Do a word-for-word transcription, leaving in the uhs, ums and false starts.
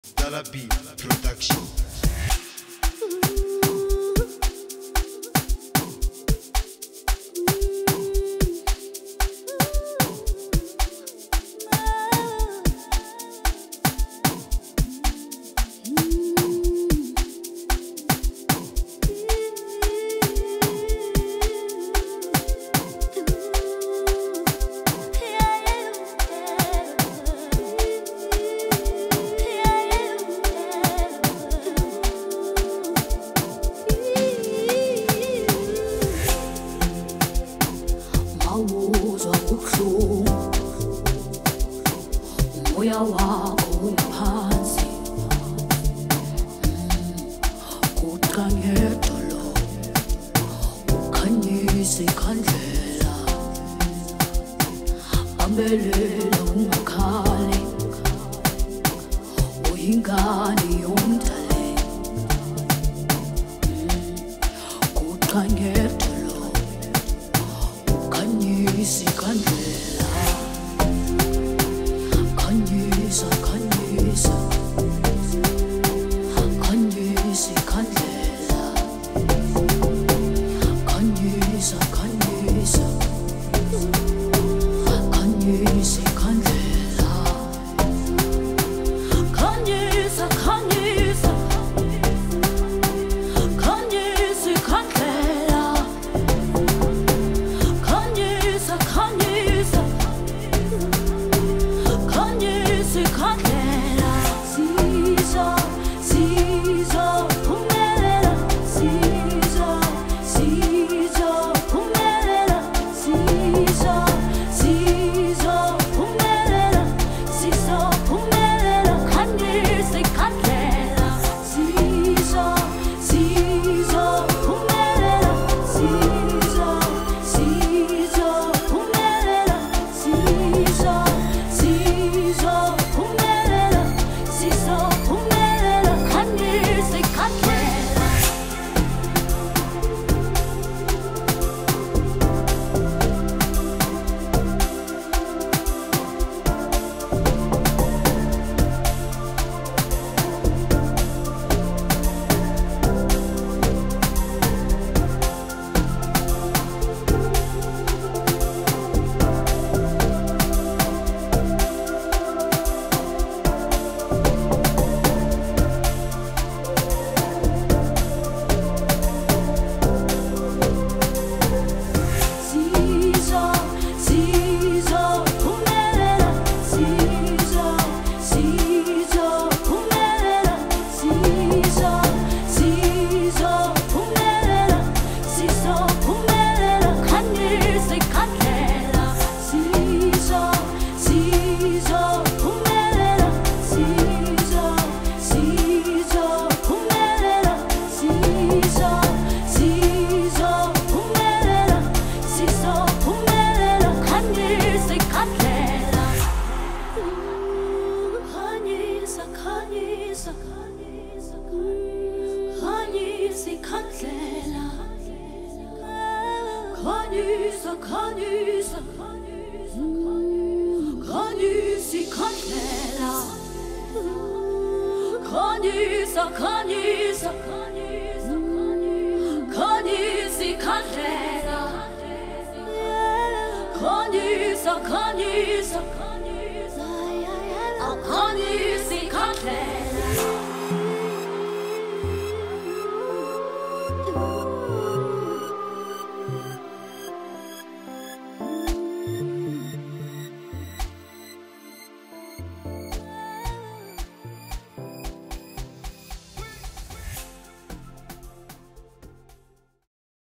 Dalabi Production. Awuzwa ubuhlungu, umoya wakho uphansi, kukhanye idolo, ukhanyise ikhandlela, bambelela ungakhali, uyingane yomdali, kukhanye idolo, ukhanyise ikhandlela, khanyisa khanyisa khanyisa ikhandlela, khanyisa khanyisa khanyisa ikhandlela, khanyisa khanyisa khanyisa ikhandlela, khanyisa khanyisa khanyisa ikhandlela, sizo sizo phumelela, sizo sizo phumelela, sizo sizo phumelela, sizo phumelela, khanyisa ikhandlela, sizo sizo phumelela, sizo sizo phumelela, sizo sizo phumelela, sizo phumelela, khanyisa ikhandlela. Sizo sizo phumelela, sizo sizo phumelela, sizo sizo phumelela, sizo phumelela, khanyisa ikhandlela, sizo sizo phumelela, sizo sizo phumelela, sizo sizo phumelela, sizo phumelela, khanyisa ikhandlela, khanyisa khanyisa khanyisa khanyisa ikhandlela, khanyisa khanyisa khanyisa ikhandlela, khanyisa khanyisa khanyisa ikhandlela, khanyisa khanyisa khanyisa ikhandlela.